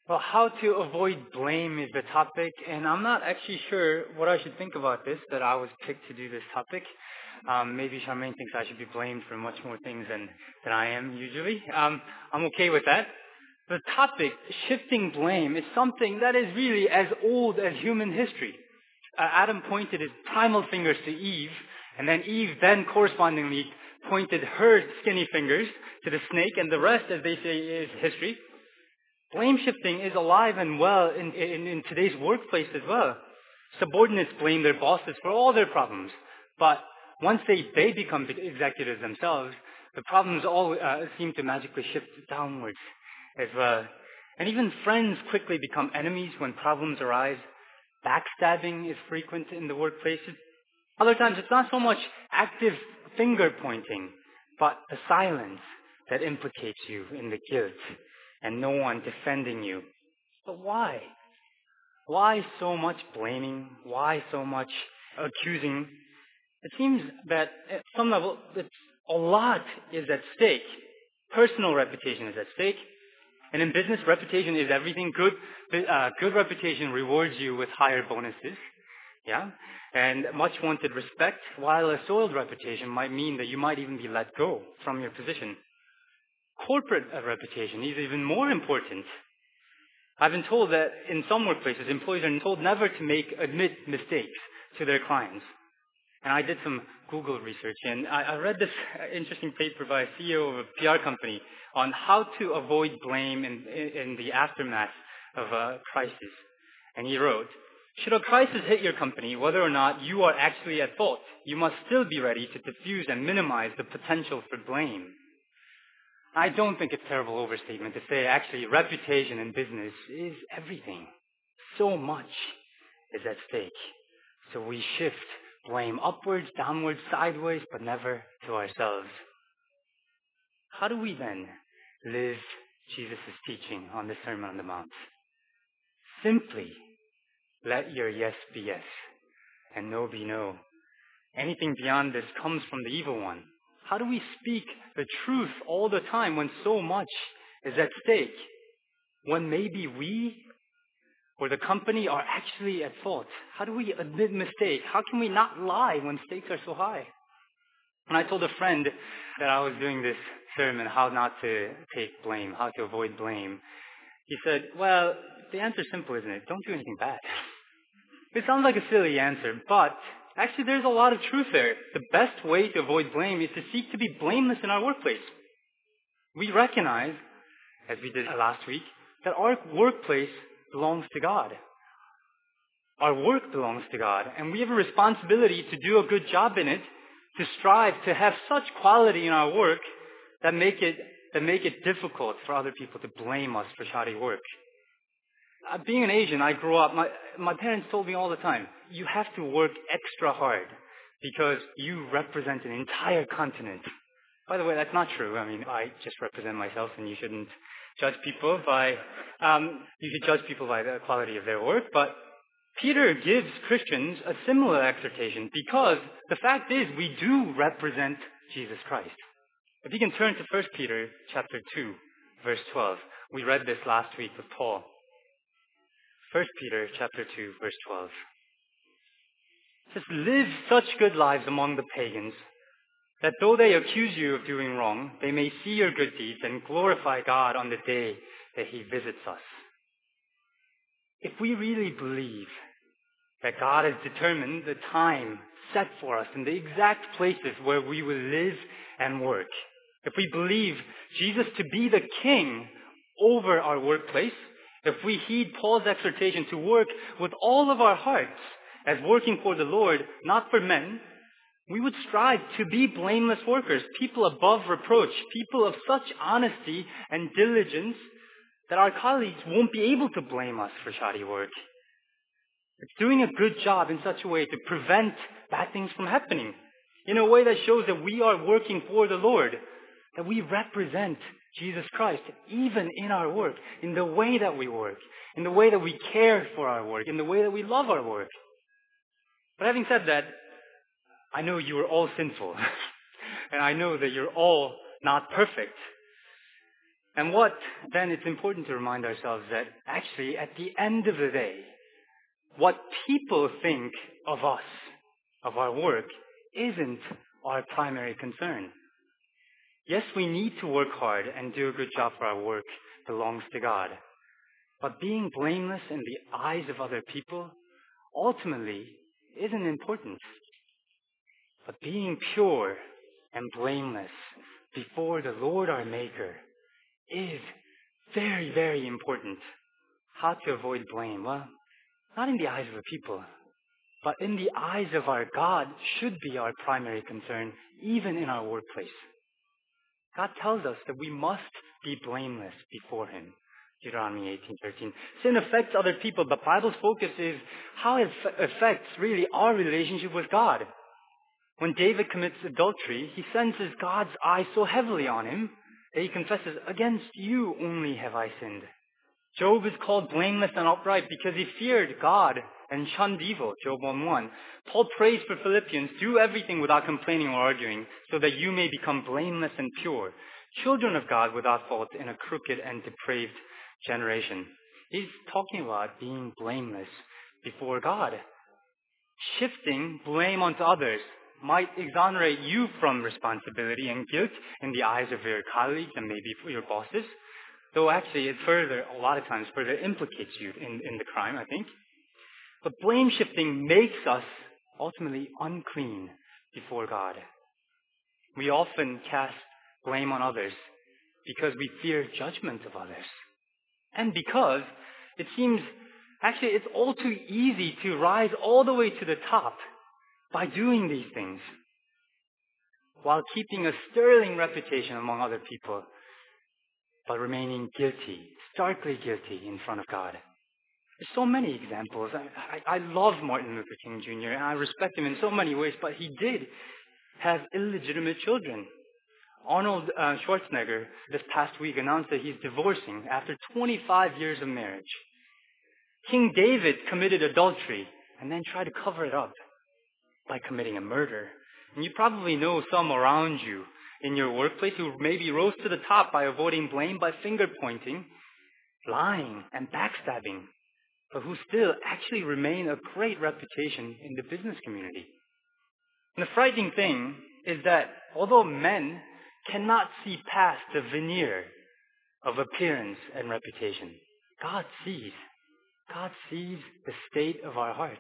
Well, how to avoid blame is the topic, and I'm not actually sure what I should think about this, that I was picked to do this topic. Maybe Charmaine thinks I should be blamed for much more things than I am usually. I'm okay with that. The topic, shifting blame, is something that is really as old as human history. Adam pointed his primal fingers to Eve, and then Eve then correspondingly pointed her skinny fingers to the snake, and the rest, as they say, is history. Blame shifting is alive and well in today's workplace as well. Subordinates blame their bosses for all their problems, but once they become the executives themselves, the problems all seem to magically shift downwards as well. And even friends quickly become enemies when problems arise. Backstabbing is frequent in the workplaces. Other times it's not so much active finger pointing, but the silence that implicates you in the guilt and no one defending you. But why? Why so much blaming? Why so much accusing? It seems that at some level a lot is at stake. Personal reputation is at stake. And in business, reputation is everything. Good reputation rewards you with higher bonuses. Yeah? And much wanted respect, while a soiled reputation might mean that you might even be let go from your position. Corporate reputation is even more important. I've been told that in some workplaces, employees are told never to admit mistakes to their clients. And I did some Google research, and I read this interesting paper by a CEO of a PR company on how to avoid blame in the aftermath of a crisis. And he wrote, should a crisis hit your company, whether or not you are actually at fault, you must still be ready to diffuse and minimize the potential for blame. I don't think it's a terrible overstatement to say actually reputation in business is everything. So much is at stake. So we shift blame upwards, downwards, sideways, but never to ourselves. How do we then live Jesus' teaching on the Sermon on the Mount? Simply let your yes be yes and no be no. Anything beyond this comes from the evil one. How do we speak the truth all the time when so much is at stake? When maybe we or the company are actually at fault? How do we admit mistake? How can we not lie when stakes are so high? And I told a friend that I was doing this sermon, how not to take blame, how to avoid blame. He said, well, the answer's simple, isn't it? Don't do anything bad. It sounds like a silly answer, but actually, there's a lot of truth there. The best way to avoid blame is to seek to be blameless in our workplace. We recognize, as we did last week, that our workplace belongs to God. Our work belongs to God, and we have a responsibility to do a good job in it, to strive to have such quality in our work that make it difficult for other people to blame us for shoddy work. Being an Asian, I grew up, my parents told me all the time, you have to work extra hard because you represent an entire continent. By the way, that's not true. I mean, I just represent myself, and you shouldn't judge people by, you should judge people by the quality of their work. But Peter gives Christians a similar exhortation because the fact is we do represent Jesus Christ. If you can turn to 1 Peter chapter 2, verse 12. We read this last week with Paul. 1 Peter chapter 2, verse 12. It says, live such good lives among the pagans, that though they accuse you of doing wrong, they may see your good deeds and glorify God on the day that he visits us. If we really believe that God has determined the time set for us and the exact places where we will live and work, if we believe Jesus to be the king over our workplace, if we heed Paul's exhortation to work with all of our hearts as working for the Lord, not for men, we would strive to be blameless workers, people above reproach, people of such honesty and diligence that our colleagues won't be able to blame us for shoddy work. It's doing a good job in such a way to prevent bad things from happening, in a way that shows that we are working for the Lord, that we represent Jesus Christ, even in our work, in the way that we work, in the way that we care for our work, in the way that we love our work. But having said that, I know you are all sinful, and I know that you're all not perfect. And then it's important to remind ourselves that actually at the end of the day, what people think of us, of our work, isn't our primary concern. Yes, we need to work hard and do a good job for our work belongs to God. But being blameless in the eyes of other people ultimately isn't important. But being pure and blameless before the Lord our Maker is very, very important. How to avoid blame? Well, not in the eyes of the people, but in the eyes of our God should be our primary concern, even in our workplace. God tells us that we must be blameless before Him. Deuteronomy 18:13. Sin affects other people, but Bible's focus is how it affects really our relationship with God. When David commits adultery, he senses God's eye so heavily on him that he confesses, "Against you only have I sinned." Job is called blameless and upright because he feared God and shunned evil, Job 1:1. Paul prays for Philippians, "Do everything without complaining or arguing, so that you may become blameless and pure, children of God without fault in a crooked and depraved generation." He's talking about being blameless before God. Shifting blame onto others might exonerate you from responsibility and guilt in the eyes of your colleagues and maybe for your bosses, though actually it a lot of times further implicates you in the crime, I think. But blame shifting makes us ultimately unclean before God. We often cast blame on others because we fear judgment of others. And because it seems, actually it's all too easy to rise all the way to the top by doing these things, while keeping a sterling reputation among other people, but remaining guilty, starkly guilty in front of God. There's so many examples. I love Martin Luther King Jr. and I respect him in so many ways, but he did have illegitimate children. Arnold Schwarzenegger this past week announced that he's divorcing after 25 years of marriage. King David committed adultery and then tried to cover it up by committing a murder. And you probably know some around you in your workplace who maybe rose to the top by avoiding blame, by finger pointing, lying, and backstabbing, but who still actually remain a great reputation in the business community. And the frightening thing is that although men cannot see past the veneer of appearance and reputation, God sees. God sees the state of our heart.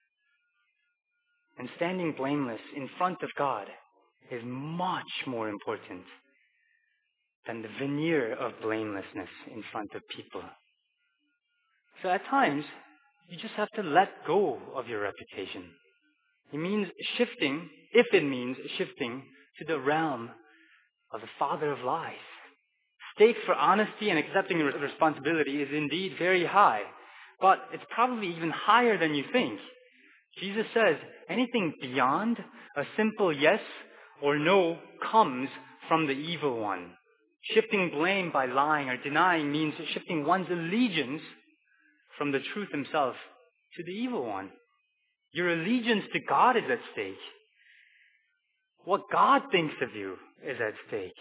And standing blameless in front of God is much more important than the veneer of blamelessness in front of people. So at times, you just have to let go of your reputation. It means shifting, if it means shifting to the realm of the father of lies. Stakes for honesty and accepting responsibility is indeed very high, but it's probably even higher than you think. Jesus says anything beyond a simple yes or no comes from the evil one. Shifting blame by lying or denying means shifting one's allegiance from the truth himself to the evil one. Your allegiance to God is at stake. What God thinks of you is at stake.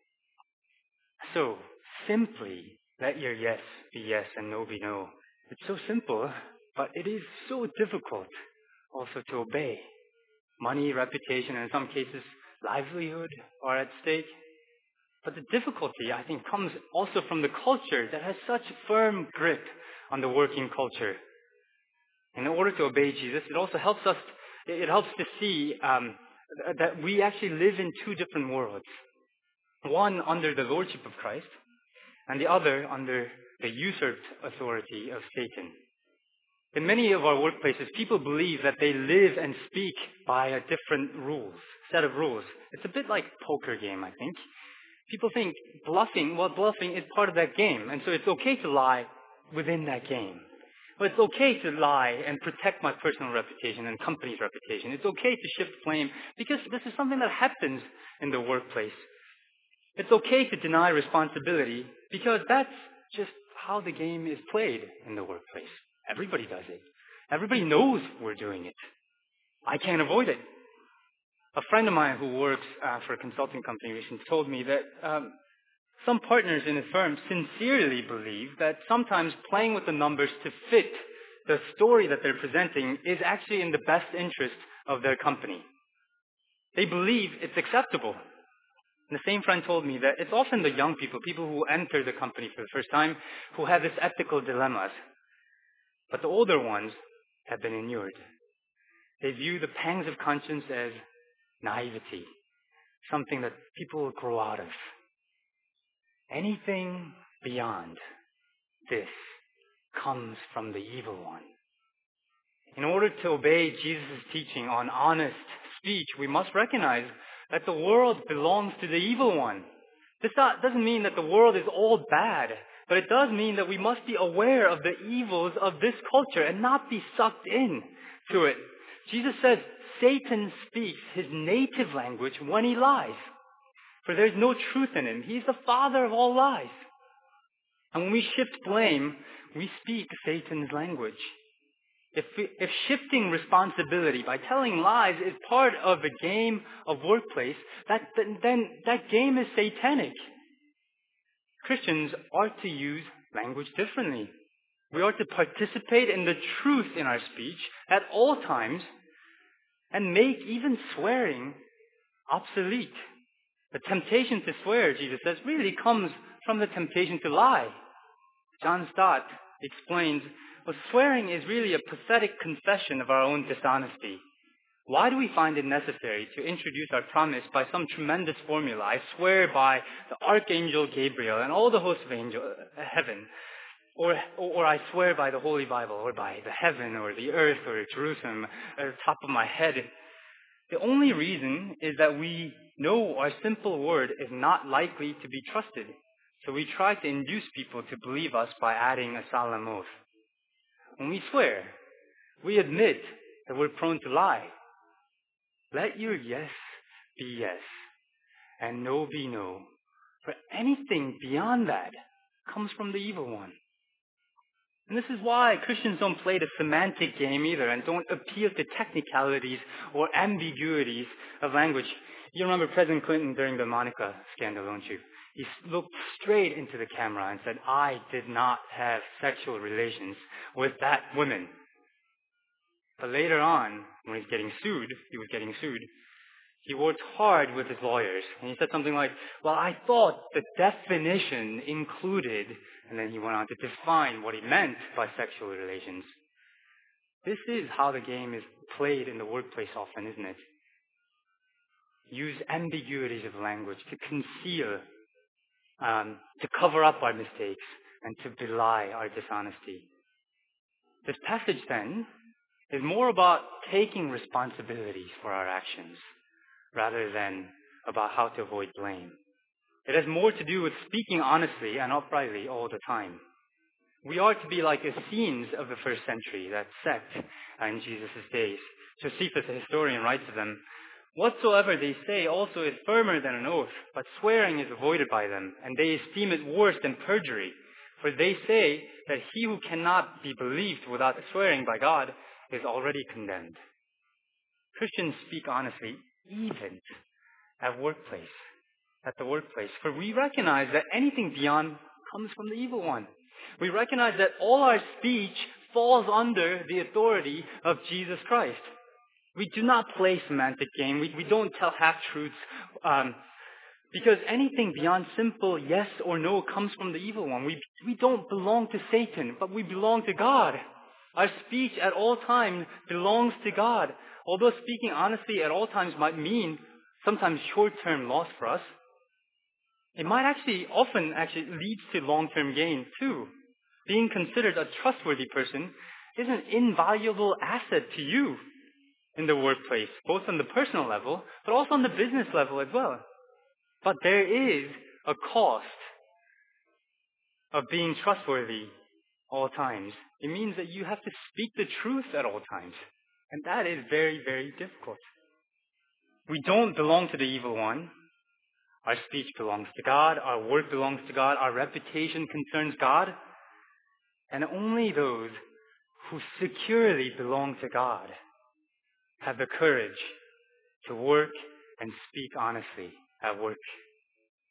So simply let your yes be yes and no be no. It's so simple, but it is so difficult also to obey. Money, reputation, and in some cases livelihood are at stake. But the difficulty, I think, comes also from the culture that has such firm grip on the working culture. In order to obey Jesus, it also helps to see that we actually live in two different worlds. One under the lordship of Christ, and the other under the usurped authority of Satan. In many of our workplaces, people believe that they live and speak by a different set of rules. It's a bit like a poker game, I think. People think bluffing is part of that game, and so it's okay to lie within that game. But it's okay to lie and protect my personal reputation and company's reputation. It's okay to shift blame because this is something that happens in the workplace. It's okay to deny responsibility because that's just how the game is played in the workplace. Everybody does it. Everybody knows we're doing it. I can't avoid it. A friend of mine who works for a consulting company recently told me that Some partners in his firm sincerely believe that sometimes playing with the numbers to fit the story that they're presenting is actually in the best interest of their company. They believe it's acceptable. And the same friend told me that it's often the young people who enter the company for the first time, who have this ethical dilemmas. But the older ones have been inured. They view the pangs of conscience as naivety, something that people will grow out of. Anything beyond this comes from the evil one. In order to obey Jesus' teaching on honest speech, we must recognize that the world belongs to the evil one. This doesn't mean that the world is all bad, but it does mean that we must be aware of the evils of this culture and not be sucked in to it. Jesus says Satan speaks his native language when he lies, for there is no truth in him. He is the father of all lies. And when we shift blame, we speak Satan's language. If shifting responsibility by telling lies is part of the game of workplace, then that game is satanic. Christians are to use language differently. We are to participate in the truth in our speech at all times and make even swearing obsolete. The temptation to swear, Jesus says, really comes from the temptation to lie. John Stott explains, well, swearing is really a pathetic confession of our own dishonesty. Why do we find it necessary to introduce our promise by some tremendous formula? I swear by the Archangel Gabriel and all the hosts of heaven. Or I swear by the Holy Bible, or by the heaven, or the earth, or Jerusalem, at the top of my head. The only reason is that we know our simple word is not likely to be trusted. So we try to induce people to believe us by adding a solemn oath. When we swear, we admit that we're prone to lie. Let your yes be yes, and no be no. For anything beyond that comes from the evil one. And this is why Christians don't play the semantic game either and don't appeal to technicalities or ambiguities of language. You remember President Clinton during the Monica scandal, don't you? He looked straight into the camera and said, "I did not have sexual relations with that woman." But later on, when he was getting sued, he worked hard with his lawyers. And he said something like, "Well, I thought the definition included," and then he went on to define what he meant by sexual relations. This is how the game is played in the workplace often, isn't it? Use ambiguities of language to conceal, to cover up our mistakes, and to belie our dishonesty. This passage, then, is more about taking responsibilities for our actions rather than about how to avoid blame. It has more to do with speaking honestly and uprightly all the time. We are to be like the Essenes of the first century, that sect in Jesus' days. Josephus, a historian, writes of them, "Whatsoever they say also is firmer than an oath, but swearing is avoided by them, and they esteem it worse than perjury. For they say that he who cannot be believed without swearing by God is already condemned." Christians speak honestly even at the workplace, for we recognize that anything beyond comes from the evil one. We recognize that all our speech falls under the authority of Jesus Christ. We do not play semantic game. We don't tell half-truths, because anything beyond simple yes or no comes from the evil one. We don't belong to Satan, but we belong to God. Our speech at all times belongs to God. Although speaking honestly at all times might mean sometimes short-term loss for us, it might often leads to long-term gain too. Being considered a trustworthy person is an invaluable asset to you in the workplace, both on the personal level, but also on the business level as well. But there is a cost of being trustworthy all times. It means that you have to speak the truth at all times. And that is very, very difficult. We don't belong to the evil one. Our speech belongs to God. Our work belongs to God. Our reputation concerns God. And only those who securely belong to God have the courage to work and speak honestly at work.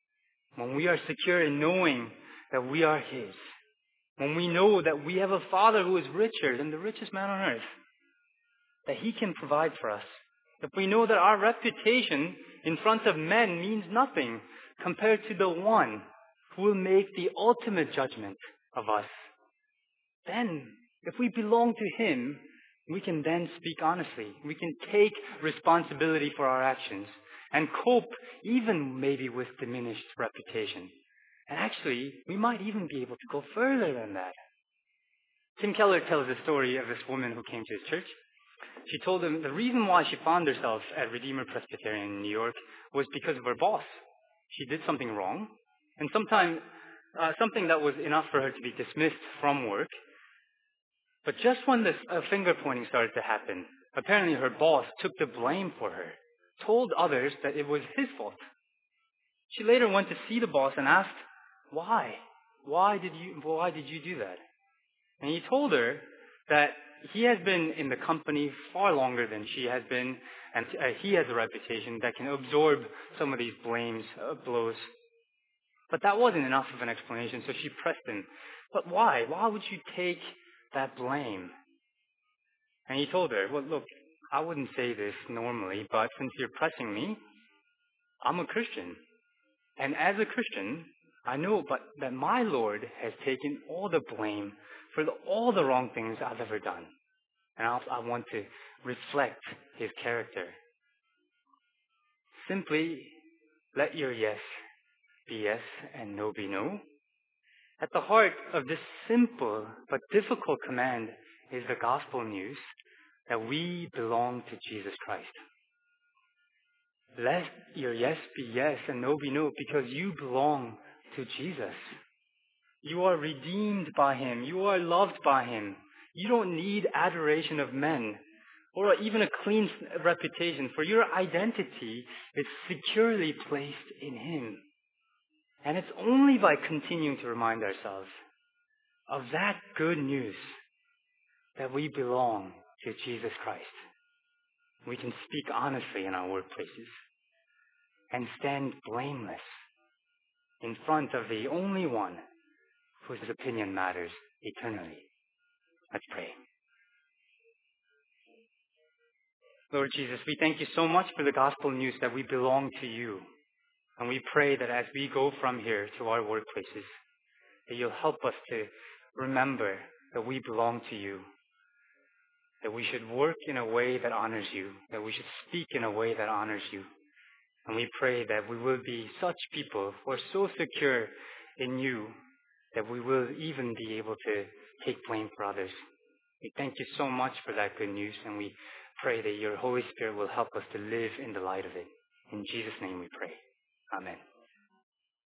when we are secure in knowing that we are His, when we know that we have a Father who is richer than the richest man on earth, that He can provide for us, if we know that our reputation in front of men means nothing compared to the one who will make the ultimate judgment of us, then if we belong to Him, we can then speak honestly. We can take responsibility for our actions and cope even maybe with diminished reputation. And actually, we might even be able to go further than that. Tim Keller tells the story of this woman who came to his church. She told him the reason why she found herself at Redeemer Presbyterian in New York was because of her boss. She did something wrong, and something that was enough for her to be dismissed from work. But just when this finger pointing started to happen, apparently her boss took the blame for her, told others that it was his fault. She later went to see the boss and asked, why? Why did you do that? And he told her that he has been in the company far longer than she has been, and he has a reputation that can absorb some of these blows. But that wasn't enough of an explanation, so she pressed him. But why? Why would you take that blame? And he told her, well, look, I wouldn't say this normally, but since you're pressing me, I'm a Christian. And as a Christian, I know that my Lord has taken all the blame for all the wrong things I've ever done. And I want to reflect His character. Simply let your yes be yes and no be no. At the heart of this simple but difficult command is the gospel news that we belong to Jesus Christ. Let your yes be yes and no be no because you belong to Jesus. You are redeemed by Him. You are loved by Him. You don't need adoration of men or even a clean reputation, for your identity is securely placed in Him. And it's only by continuing to remind ourselves of that good news that we belong to Jesus Christ. We can speak honestly in our workplaces and stand blameless in front of the only one whose opinion matters eternally. Let's pray. Lord Jesus, we thank you so much for the gospel news that we belong to you. And we pray that as we go from here to our workplaces, that you'll help us to remember that we belong to you, that we should work in a way that honors you, that we should speak in a way that honors you. And we pray that we will be such people who are so secure in you that we will even be able to take blame for others. We thank you so much for that good news, and we pray that your Holy Spirit will help us to live in the light of it. In Jesus' name we pray. Amen.